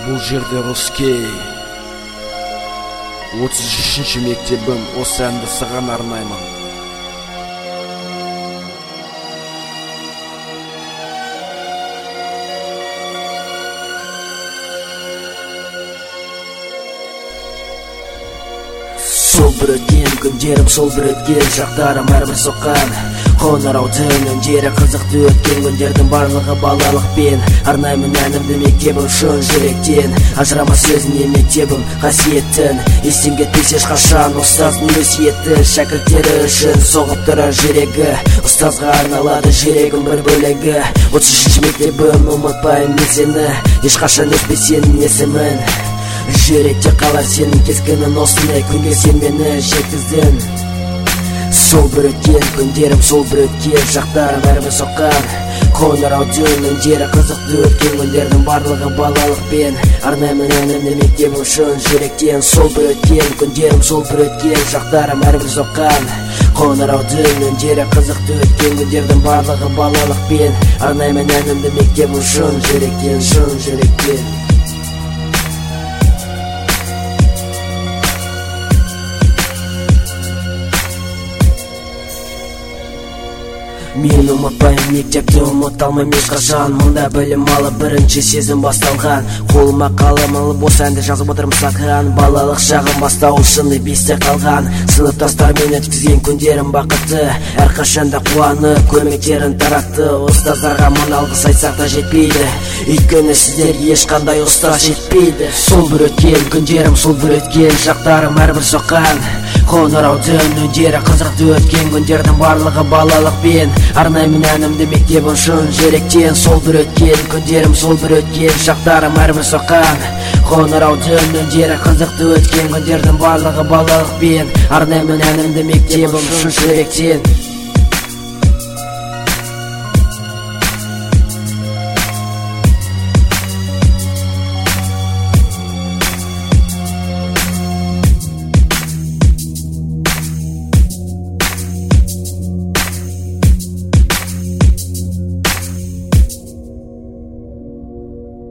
Бұл жерде Рускей 33-ші мектебім, осы әнді саған арнаймын. Сол бір өткен күндерім, сол бір өткен шақтарым әрбір соққан Қоңыраудың жері қызықты өткен күндердің барлығы балалықпен арнаймын әнімді мектебім үшін жүректен. Ажырама сөзіне мектебім қасиеттін, естен кетпес ешқашан ұстаздың өсиеті. Шәкірттері үшін соғып тұрар жүрегі, ұстазға арналады жүрегім бір бөлегі. 33-ші мектебім, ұмытпаймын мен сені, ешқашан өшпес сенің есімін. Жүректе қалар сенің кескінің, осындай күнге сен мені жеткіздің. Сол бір өткен күндерім, сол бір өткен шақтарым әрбір соққан Қоңыраудың жері қызықты өткен күндердің барлығы балалықпен арнаймын әнімді мектебім үшін жүректен. Сол бір өткен күндерім, сол бір өткен шақтарым әрбір соққан Қоңыраудың жері қызықты өткен күндердің барлығы балалықпен арнаймын әнімді мектебім үшін жүректен, шын жүректен. Мен ұмытпаймын мектепті, ұмыта алмаймын ешқашан. Мұнда білім алып бірінші сезім басталған. Қолыма қалам алып осы әнді жазып отырмын саған. Балалық шағым бастауы шынды бесте қалған. Сыныптастармен өткізген күндерім бақытты, әрқашанда қуанып көмектерін таратты. Ұстаздарға мың алғыс айтсақ та жетпейді, өйткені сіздерге ешқандай ұстаз жетпейді. Сол бір өткен күндерім, сол бір өткен шақтарым әрбір соққан Қоңыраудың жері қызықты өткен күндердің барлығы балалықпен арнаймын әнімді мектебім үшін жүректен. Сол бір өткен күндерім, сол бір өткен шақтарым әрбір соққан Қоңыраудың жері қызықты өткен күндердің барлығы балалықпен арнаймын әнімді мектебім үшін жүректен.